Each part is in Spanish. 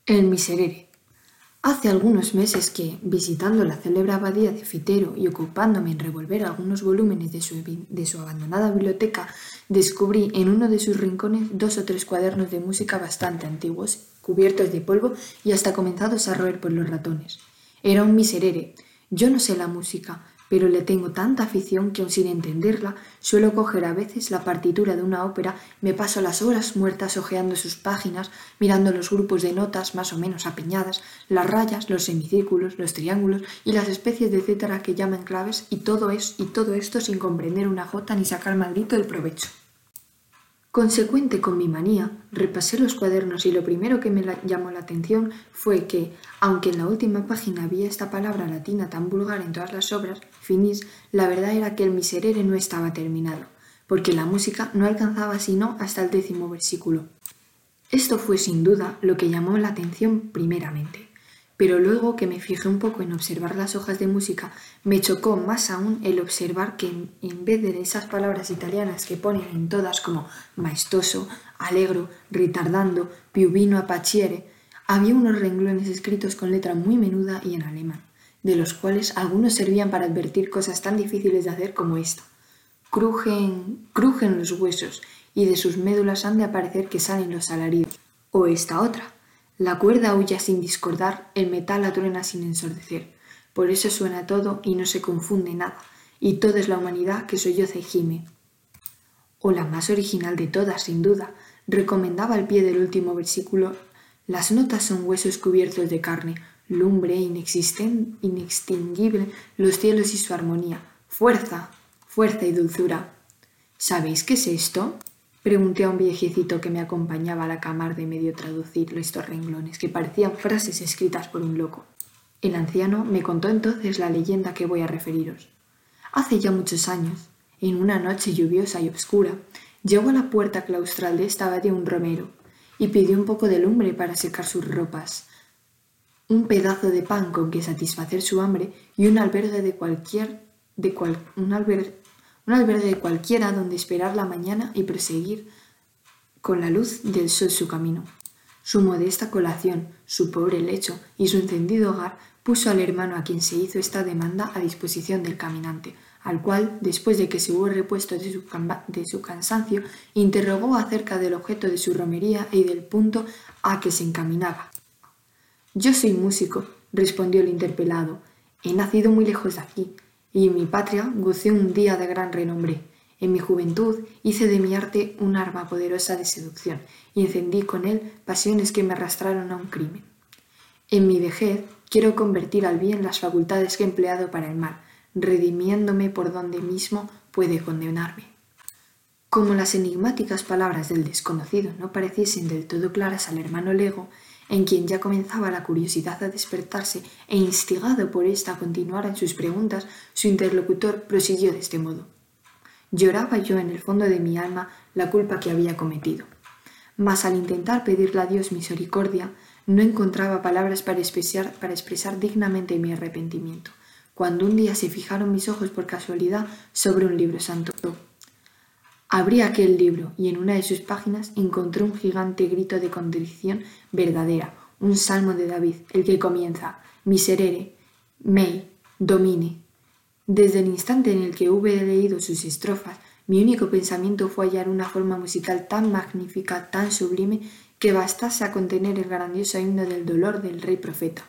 El Miserere. Hace algunos meses que, visitando la célebre abadía de Fitero y ocupándome en revolver algunos volúmenes de su abandonada biblioteca, descubrí en uno de sus rincones 2 o 3 cuadernos de música bastante antiguos, cubiertos de polvo y hasta comenzados a roer por los ratones. Era un Miserere. Yo no sé la música, pero le tengo tanta afición que aun sin entenderla, suelo coger a veces la partitura de una ópera, me paso las horas muertas hojeando sus páginas, mirando los grupos de notas más o menos apiñadas, las rayas, los semicírculos, los triángulos y las especies de etcétera que llaman claves, y todo esto sin comprender una jota ni sacar maldito el provecho. Consecuente con mi manía, repasé los cuadernos y lo primero que me llamó la atención fue que, aunque en la última página había esta palabra latina tan vulgar en todas las obras, finis, la verdad era que el Miserere no estaba terminado, porque la música no alcanzaba sino hasta el 10º versículo. Esto fue sin duda lo que llamó la atención primeramente, pero luego que me fijé un poco en observar las hojas de música, me chocó más aún el observar que en vez de esas palabras italianas que ponen en todas como maestoso, allegro, ritardando, più vino a paciere, había unos renglones escritos con letra muy menuda y en alemán, de los cuales algunos servían para advertir cosas tan difíciles de hacer como esta. Crujen los huesos, y de sus médulas han de aparecer que salen los alaridos. O esta otra. La cuerda aúlla sin discordar, el metal atruena sin ensordecer. Por eso suena todo y no se confunde nada, y toda es la humanidad que solloza y gime. O la más original de todas, sin duda, recomendaba al pie del último versículo: las notas son huesos cubiertos de carne, lumbre inextinguible, los cielos y su armonía. ¡Fuerza! ¡Fuerza y dulzura! ¿Sabéis qué es esto? Pregunté a un viejecito que me acompañaba a la cámara de medio traducir estos renglones, que parecían frases escritas por un loco. El anciano me contó entonces la leyenda que voy a referiros. Hace ya muchos años, en una noche lluviosa y oscura, llegó a la puerta claustral de esta abadía un romero y pidió un poco de lumbre para secar sus ropas, un pedazo de pan con que satisfacer su hambre y un albergue de cualquiera donde esperar la mañana y proseguir con la luz del sol su camino. Su modesta colación, su pobre lecho y su encendido hogar puso al hermano a quien se hizo esta demanda a disposición del caminante, al cual, después de que se hubo repuesto de su cansancio, interrogó acerca del objeto de su romería y del punto a que se encaminaba. «Yo soy músico», respondió el interpelado. «He nacido muy lejos de aquí, y en mi patria gocé un día de gran renombre. En mi juventud hice de mi arte un arma poderosa de seducción y encendí con él pasiones que me arrastraron a un crimen. En mi vejez quiero convertir al bien las facultades que he empleado para el mal, redimiéndome por donde mismo puede condenarme». Como las enigmáticas palabras del desconocido no pareciesen del todo claras al hermano Lego, en quien ya comenzaba la curiosidad a despertarse e instigado por ésta a continuar en sus preguntas, su interlocutor prosiguió de este modo. Lloraba yo en el fondo de mi alma la culpa que había cometido, mas al intentar pedirle a Dios misericordia, no encontraba palabras para expresar dignamente mi arrepentimiento, cuando un día se fijaron mis ojos por casualidad sobre un libro santo. Abrí aquel libro y en una de sus páginas encontré un gigante grito de contrición verdadera, un salmo de David, el que comienza «Miserere, mei, domine». Desde el instante en el que hube leído sus estrofas, mi único pensamiento fue hallar una forma musical tan magnífica, tan sublime, que bastase a contener el grandioso himno del dolor del rey profeta.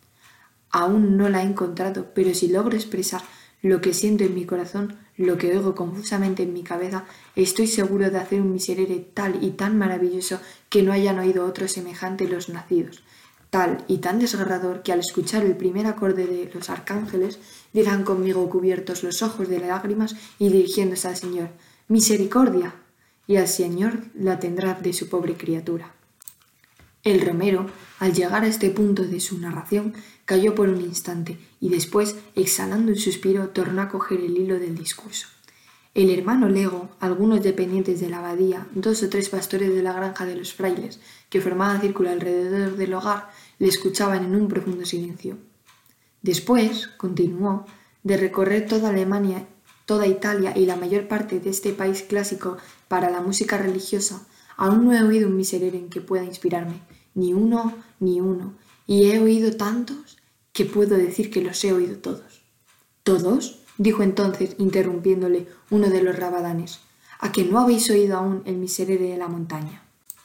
Aún no la he encontrado, pero si logro expresar lo que siento en mi corazón, lo que oigo confusamente en mi cabeza, estoy seguro de hacer un Miserere tal y tan maravilloso que no hayan oído otro semejante los nacidos, tal y tan desgarrador que al escuchar el primer acorde de los arcángeles dirán conmigo cubiertos los ojos de lágrimas y dirigiéndose al Señor, «¡Misericordia!», y al Señor la tendrá de su pobre criatura. El romero, al llegar a este punto de su narración, calló por un instante y después, exhalando un suspiro, tornó a coger el hilo del discurso. El hermano Lego, algunos dependientes de la abadía, 2 o 3 pastores de la granja de los frailes, que formaban círculo alrededor del hogar, le escuchaban en un profundo silencio. Después, continuó, de recorrer toda Alemania, toda Italia y la mayor parte de este país clásico para la música religiosa, aún no he oído un Miserere en que pueda inspirarme, ni uno, ni uno, y he oído tantos que puedo decir que los he oído todos. ¿Todos?, dijo entonces, interrumpiéndole uno de los rabadanes. ¿A que no habéis oído aún el miserere de la montaña?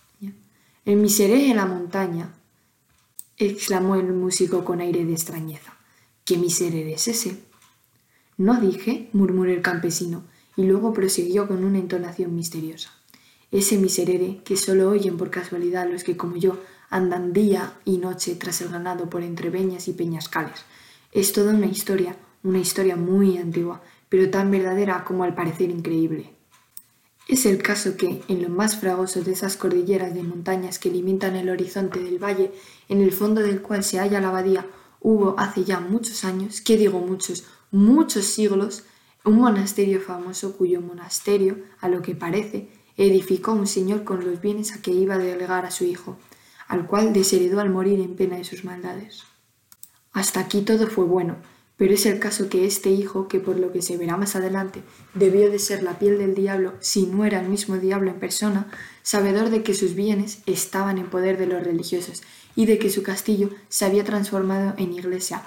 El miserere de la montaña, exclamó el músico con aire de extrañeza. ¿Qué miserere es ese? No dije, murmuró el campesino, y luego prosiguió con una entonación misteriosa. Ese miserere que solo oyen por casualidad los que, como yo, andan día y noche tras el ganado por entre peñas y peñascales. Es toda una historia muy antigua, pero tan verdadera como al parecer increíble. Es el caso que, en lo más fragoso de esas cordilleras de montañas que limitan el horizonte del valle, en el fondo del cual se halla la abadía, hubo hace ya muchos años, ¿qué digo muchos? Muchos siglos, un monasterio famoso cuyo monasterio, a lo que parece, edificó un señor con los bienes a que iba a delegar a su hijo, al cual desheredó al morir en pena de sus maldades. Hasta aquí todo fue bueno, pero es el caso que este hijo, que por lo que se verá más adelante, debió de ser la piel del diablo si no era el mismo diablo en persona, sabedor de que sus bienes estaban en poder de los religiosos y de que su castillo se había transformado en iglesia,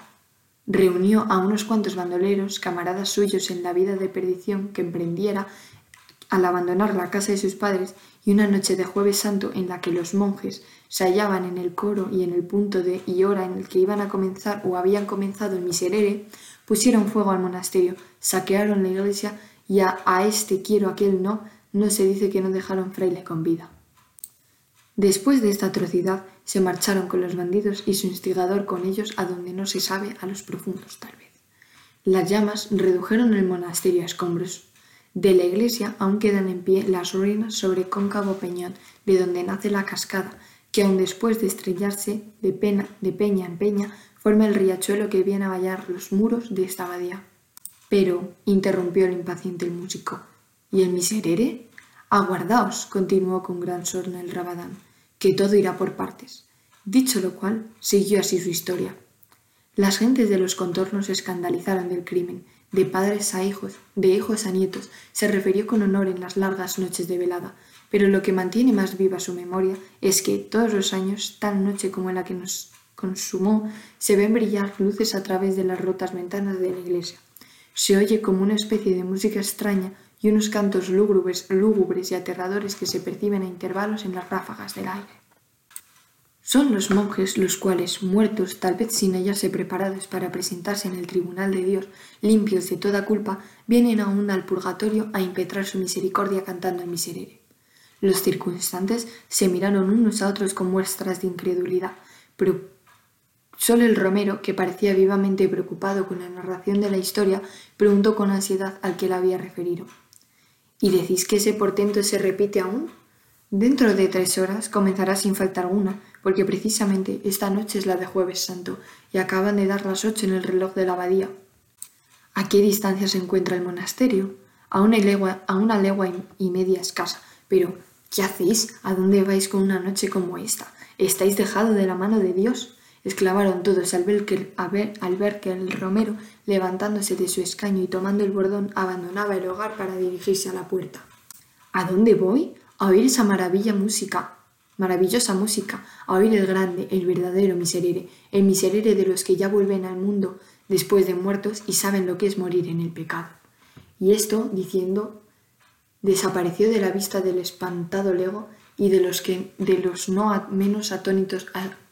reunió a unos cuantos bandoleros, camaradas suyos en la vida de perdición que emprendiera al abandonar la casa de sus padres, y una noche de Jueves Santo en la que los monjes se hallaban en el coro y en el punto de y hora en el que iban a comenzar o habían comenzado el miserere, pusieron fuego al monasterio, saquearon la iglesia y a este quiero, aquel no se dice que no dejaron fraile con vida. Después de esta atrocidad se marcharon con los bandidos y su instigador con ellos a donde no se sabe, a los profundos tal vez. Las llamas redujeron el monasterio a escombros. De la iglesia aún quedan en pie las ruinas sobre cóncavo peñón de donde nace la cascada, que aun después de estrellarse de peña en peña, forma el riachuelo que viene a bañar los muros de esta abadía. Pero, interrumpió el impaciente el músico, ¿y el miserere? Aguardaos, continuó con gran sorna el rabadán, que todo irá por partes. Dicho lo cual, siguió así su historia. Las gentes de los contornos se escandalizaron del crimen, de padres a hijos, de hijos a nietos, se refirió con honor en las largas noches de velada, pero lo que mantiene más viva su memoria es que, todos los años, tal noche como la que nos consumó, se ven brillar luces a través de las rotas ventanas de la iglesia. Se oye como una especie de música extraña y unos cantos lúgubres y aterradores que se perciben a intervalos en las ráfagas del aire. Son los monjes los cuales, muertos, tal vez sin hallarse preparados para presentarse en el tribunal de Dios, limpios de toda culpa, vienen aún al purgatorio a impetrar su misericordia cantando el miserere. Los circunstantes se miraron unos a otros con muestras de incredulidad, pero solo el romero, que parecía vivamente preocupado con la narración de la historia, preguntó con ansiedad al que la había referido. ¿Y decís que ese portento se repite aún? Dentro de 3 horas comenzará sin falta alguna, porque precisamente esta noche es la de Jueves Santo y acaban de dar las 8 en el reloj de la abadía. ¿A qué distancia se encuentra el monasterio? A una legua y media escasa. Pero, ¿qué hacéis? ¿A dónde vais con una noche como esta? ¿Estáis dejado de la mano de Dios? Exclamaron todos al ver que el romero, levantándose de su escaño y tomando el bordón, abandonaba el hogar para dirigirse a la puerta. ¿A dónde voy? A oír esa maravillosa música, a oír el grande, el verdadero miserere, el miserere de los que ya vuelven al mundo después de muertos y saben lo que es morir en el pecado. Y esto, diciendo, desapareció de la vista del espantado lego y de los no menos atónitos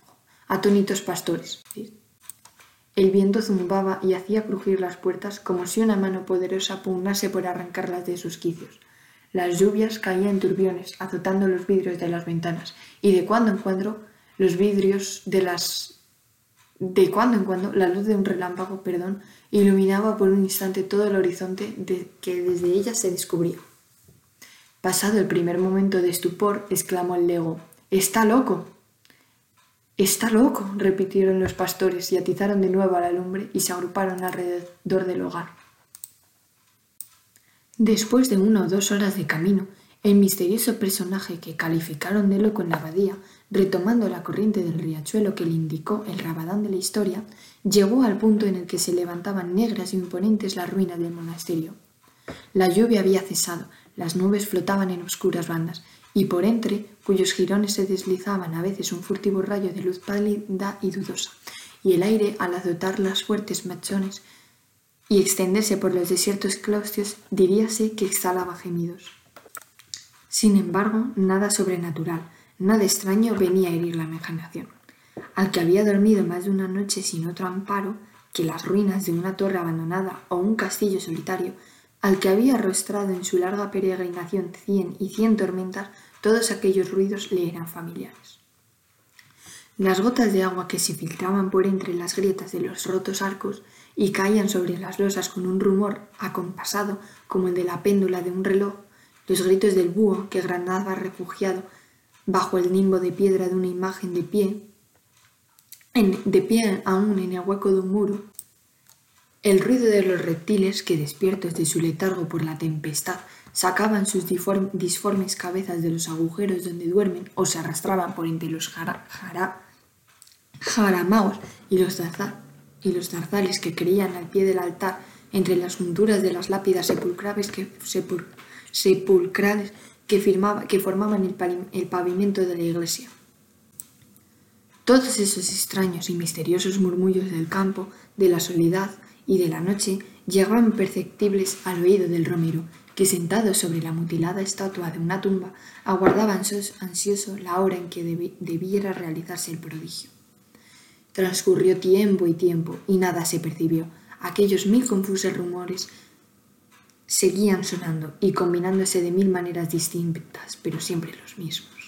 pastores. El viento zumbaba y hacía crujir las puertas como si una mano poderosa pugnase por arrancarlas de sus quicios. Las lluvias caían en turbiones, azotando los vidrios de las ventanas, y de cuando en cuando la luz de un relámpago, iluminaba por un instante todo el horizonte que desde ella se descubría. Pasado el primer momento de estupor, exclamó el lego, «¡Está loco!». «¡Está loco!», repitieron los pastores y atizaron de nuevo a la lumbre y se agruparon alrededor del hogar. Después de 1 o 2 horas de camino, el misterioso personaje que calificaron de loco en la abadía, retomando la corriente del riachuelo que le indicó el rabadán de la historia, llegó al punto en el que se levantaban negras e imponentes las ruinas del monasterio. La lluvia había cesado, las nubes flotaban en oscuras bandas, y por entre cuyos jirones se deslizaban a veces un furtivo rayo de luz pálida y dudosa, y el aire, al azotar las fuertes machones y extenderse por los desiertos claustros, diríase que exhalaba gemidos. Sin embargo, nada sobrenatural, nada extraño venía a herir la imaginación. Al que había dormido más de una noche sin otro amparo que las ruinas de una torre abandonada o un castillo solitario, al que había arrostrado en su larga peregrinación 100 y 100 tormentas, todos aquellos ruidos le eran familiares. Las gotas de agua que se filtraban por entre las grietas de los rotos arcos y caían sobre las losas con un rumor acompasado como el de la péndula de un reloj, los gritos del búho que granaba refugiado bajo el nimbo de piedra de una imagen de pie aún en el hueco de un muro, el ruido de los reptiles que, despiertos de su letargo por la tempestad, sacaban sus disformes cabezas de los agujeros donde duermen o se arrastraban por entre los jaramaos y los zarzales que creían al pie del altar entre las junturas de las lápidas sepulcrales que formaban el pavimento de la iglesia. Todos esos extraños y misteriosos murmullos del campo, de la soledad y de la noche llegaban perceptibles al oído del romero, que sentado sobre la mutilada estatua de una tumba aguardaba ansioso la hora en que debiera realizarse el prodigio. Transcurrió tiempo y nada se percibió. Aquellos 1000 confusos rumores seguían sonando y combinándose de 1000 maneras distintas, pero siempre los mismos.